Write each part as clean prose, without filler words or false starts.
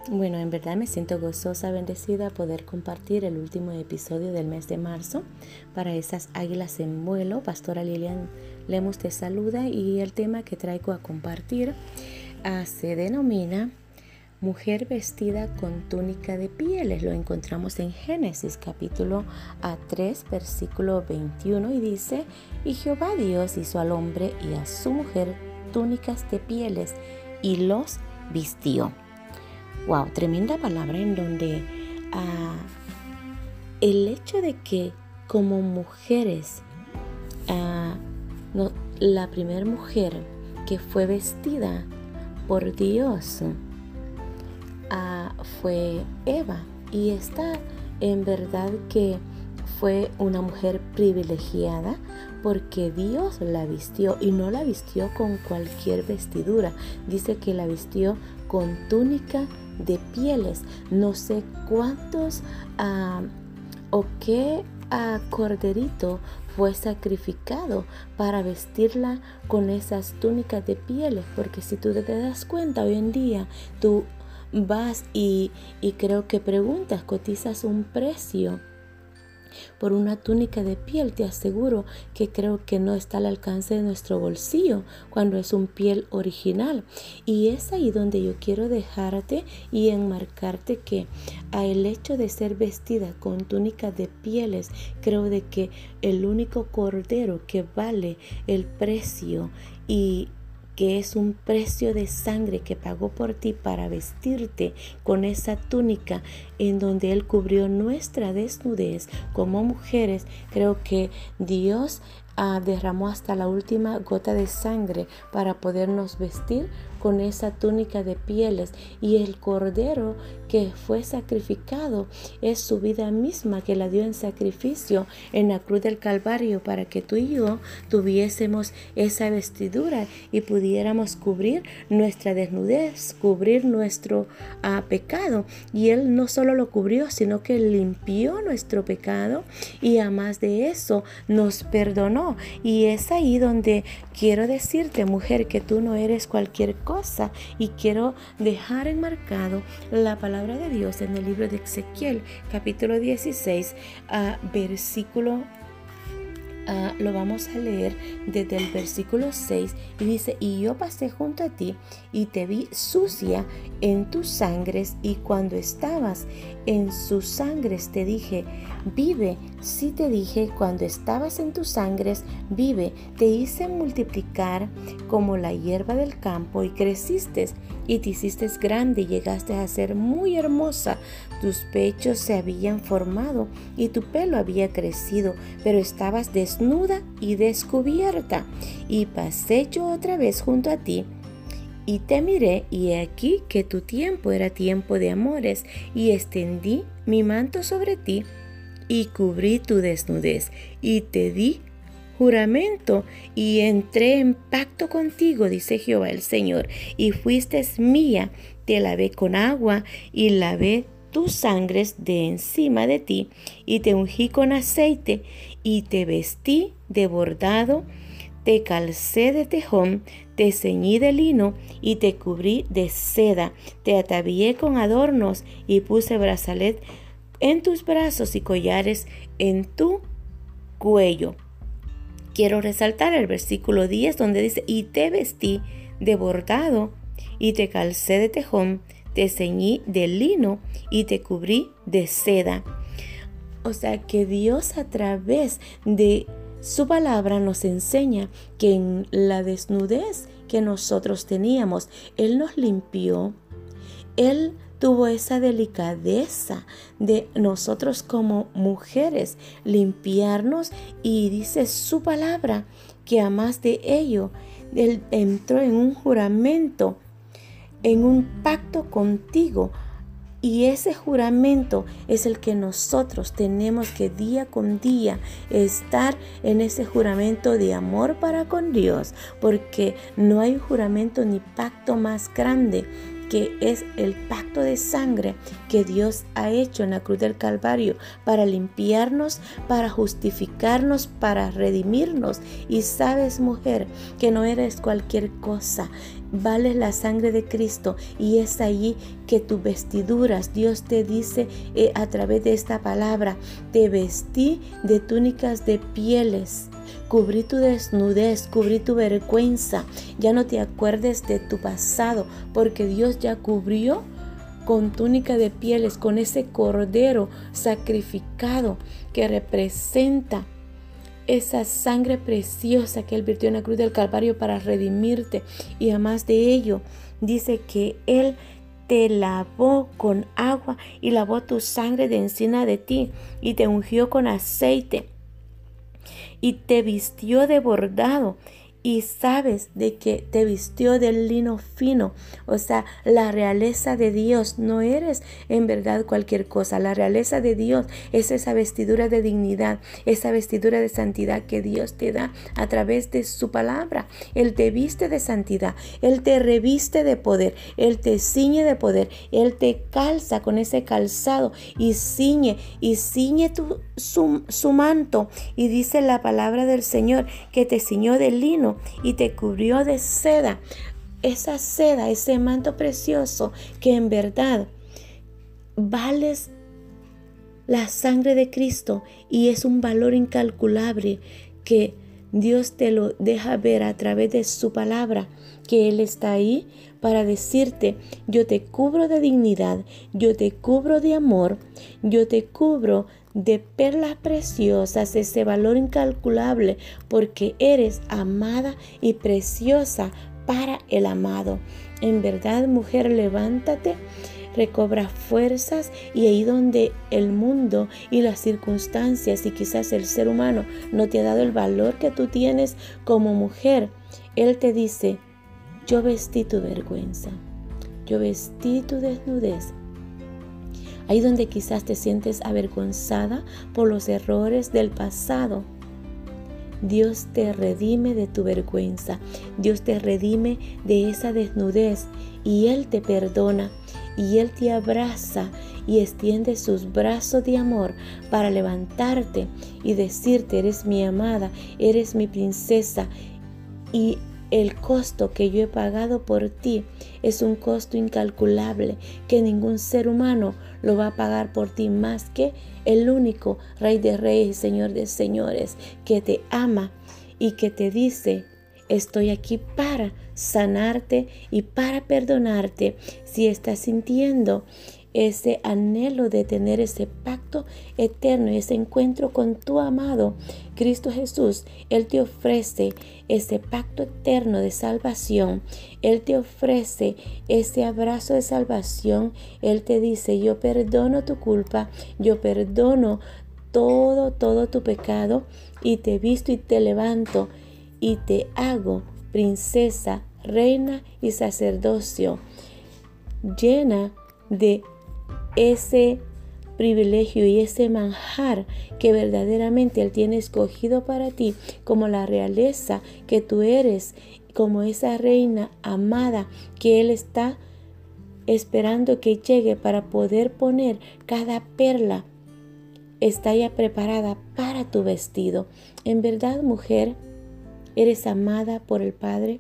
Bueno, en verdad me siento gozosa, bendecida poder compartir el último episodio del mes de marzo para esas águilas en vuelo. Pastora Lilian Lemus te saluda y el tema que traigo a compartir se denomina Mujer vestida con túnica de pieles. Lo encontramos en Génesis capítulo 3 versículo 21 y dice: Y Jehová Dios hizo al hombre y a su mujer túnicas de pieles y los vistió. Wow, tremenda palabra en donde el hecho de que como mujeres, la primera mujer que fue vestida por Dios fue Eva, y esta en verdad que fue una mujer privilegiada porque Dios la vistió, y no la vistió con cualquier vestidura. Dice que la vistió con túnica de pieles. No sé cuántos o qué corderito fue sacrificado para vestirla con esas túnicas de pieles, porque si tú te das cuenta, hoy en día tú vas y creo que preguntas, cotizas un precio por una túnica de piel. Te aseguro que creo que no está al alcance de nuestro bolsillo cuando es un piel original. Y es ahí donde yo quiero dejarte y enmarcarte que el hecho de ser vestida con túnica de pieles, creo de que el único cordero que vale el precio y que es un precio de sangre que pagó por ti para vestirte con esa túnica en donde Él cubrió nuestra desnudez como mujeres. Creo que Dios derramó hasta la última gota de sangre para podernos vestir con esa túnica de pieles, y el cordero que fue sacrificado es su vida misma, que la dio en sacrificio en la cruz del Calvario para que tú y yo tuviésemos esa vestidura y pudiéramos cubrir nuestra desnudez, cubrir nuestro pecado. Y Él no solo lo cubrió, sino que limpió nuestro pecado, y además de eso nos perdonó. Y es ahí donde quiero decirte, mujer, que tú no eres cualquier cosa, y quiero dejar enmarcado la palabra de Dios en el libro de Ezequiel capítulo 16 versículo lo vamos a leer desde el versículo 6, y dice: Y yo pasé junto a ti y te vi sucia en tus sangres, y cuando estabas en sus sangres te dije, vive. Sí, te dije, cuando estabas en tus sangres, vive. Te hice multiplicar como la hierba del campo, y creciste y te hiciste grande y llegaste a ser muy hermosa. Tus pechos se habían formado y tu pelo había crecido, pero estabas desnuda y descubierta. Y pasé yo otra vez junto a ti y te miré, y he aquí que tu tiempo era tiempo de amores, y extendí mi manto sobre ti y cubrí tu desnudez, y te di juramento y entré en pacto contigo, dice Jehová el Señor, y fuiste mía. Te lavé con agua y lavé tus sangres de encima de ti, y te ungí con aceite, y te vestí de bordado, te calcé de tejón, te ceñí de lino y te cubrí de seda, te atavié con adornos y puse brazalet en tus brazos y collares en tu cuello. Quiero resaltar el versículo 10 donde dice: y te vestí de bordado y te calcé de tejón, te ceñí de lino y te cubrí de seda. O sea que Dios, a través de su palabra, nos enseña que en la desnudez que nosotros teníamos, Él nos limpió. Él tuvo esa delicadeza de nosotros como mujeres limpiarnos, y dice su palabra que además de ello, Él entró en un juramento, en un pacto contigo. Y ese juramento es el que nosotros tenemos que día con día estar en ese juramento de amor para con Dios, porque no hay juramento ni pacto más grande que es el pacto de sangre que Dios ha hecho en la cruz del Calvario para limpiarnos, para justificarnos, para redimirnos. Y sabes, mujer, que no eres cualquier cosa. Vales la sangre de Cristo, y es allí que tus vestiduras, Dios te dice a través de esta palabra, te vestí de túnicas de pieles. Cubrí tu desnudez, cubrí tu vergüenza. Ya no te acuerdes de tu pasado, porque Dios ya cubrió con túnica de pieles, con ese cordero sacrificado que representa esa sangre preciosa que Él vertió en la cruz del Calvario para redimirte. Y además de ello, dice que Él te lavó con agua y lavó tu sangre de encima de ti y te ungió con aceite y te vistió de bordado. Y sabes de que te vistió de lino fino, o sea, la realeza de Dios. No eres en verdad cualquier cosa. La realeza de Dios es esa vestidura de dignidad, esa vestidura de santidad que Dios te da a través de su palabra. Él te viste de santidad, Él te reviste de poder, Él te ciñe de poder, Él te calza con ese calzado y ciñe su manto. Y dice la palabra del Señor que te ciñó de lino y te cubrió de seda. Esa seda, ese manto precioso que en verdad vales la sangre de Cristo, y es un valor incalculable que Dios te lo deja ver a través de su palabra, que Él está ahí para decirte: yo te cubro de dignidad, yo te cubro de amor, yo te cubro de perlas preciosas, ese valor incalculable, porque eres amada y preciosa para el amado. En verdad, mujer, levántate, recobra fuerzas, y ahí donde el mundo y las circunstancias y quizás el ser humano no te ha dado el valor que tú tienes como mujer, Él te dice: yo vestí tu vergüenza, yo vestí tu desnudez. Ahí donde quizás te sientes avergonzada por los errores del pasado, Dios te redime de tu vergüenza, Dios te redime de esa desnudez, y Él te perdona, y Él te abraza y extiende sus brazos de amor para levantarte y decirte: eres mi amada, eres mi princesa, y el costo que yo he pagado por ti es un costo incalculable que ningún ser humano lo va a pagar por ti más que el único Rey de Reyes y Señor de Señores, que te ama y que te dice: estoy aquí para sanarte y para perdonarte. Si estás sintiendo ese anhelo de tener ese pacto eterno y ese encuentro con tu amado Cristo Jesús, Él te ofrece ese pacto eterno de salvación. Él te ofrece ese abrazo de salvación. Él te dice: yo perdono tu culpa, yo perdono todo tu pecado, y te visto y te levanto y te hago princesa, reina y sacerdocio, llena de ese privilegio y ese manjar que verdaderamente Él tiene escogido para ti, como la realeza que tú eres, como esa reina amada que Él está esperando que llegue para poder poner cada perla. Está ya preparada para tu vestido. En verdad, mujer, eres amada por el Padre,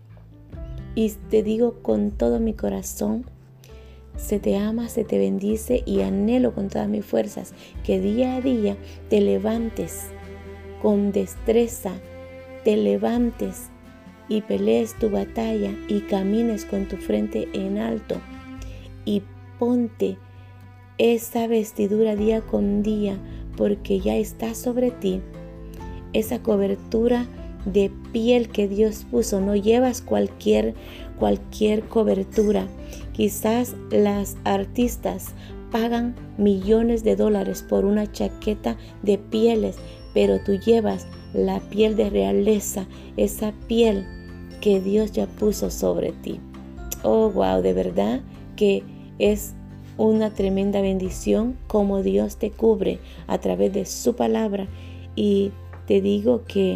y te digo con todo mi corazón: se te ama, se te bendice, y anhelo con todas mis fuerzas que día a día te levantes con destreza, te levantes y pelees tu batalla y camines con tu frente en alto, y ponte esa vestidura día con día, porque ya está sobre ti esa cobertura de piel que Dios puso. No llevas cualquier cobertura. Quizás las artistas pagan millones de dólares por una chaqueta de pieles, pero tú llevas la piel de realeza, esa piel que Dios ya puso sobre ti. Oh, wow, de verdad que es una tremenda bendición como Dios te cubre a través de su palabra. Y te digo que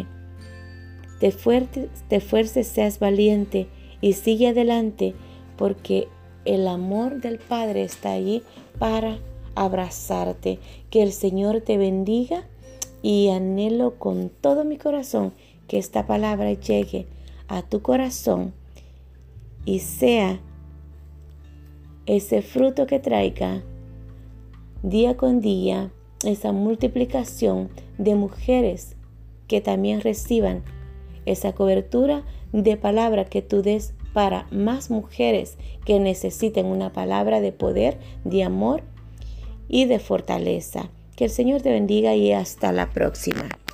te esfuerces, seas valiente y sigue adelante, porque el amor del Padre está allí para abrazarte. Que el Señor te bendiga y anhelo con todo mi corazón que esta palabra llegue a tu corazón y sea ese fruto que traiga día con día esa multiplicación de mujeres que también reciban esa cobertura de palabra que tú des para más mujeres que necesiten una palabra de poder, de amor y de fortaleza. Que el Señor te bendiga y hasta la próxima.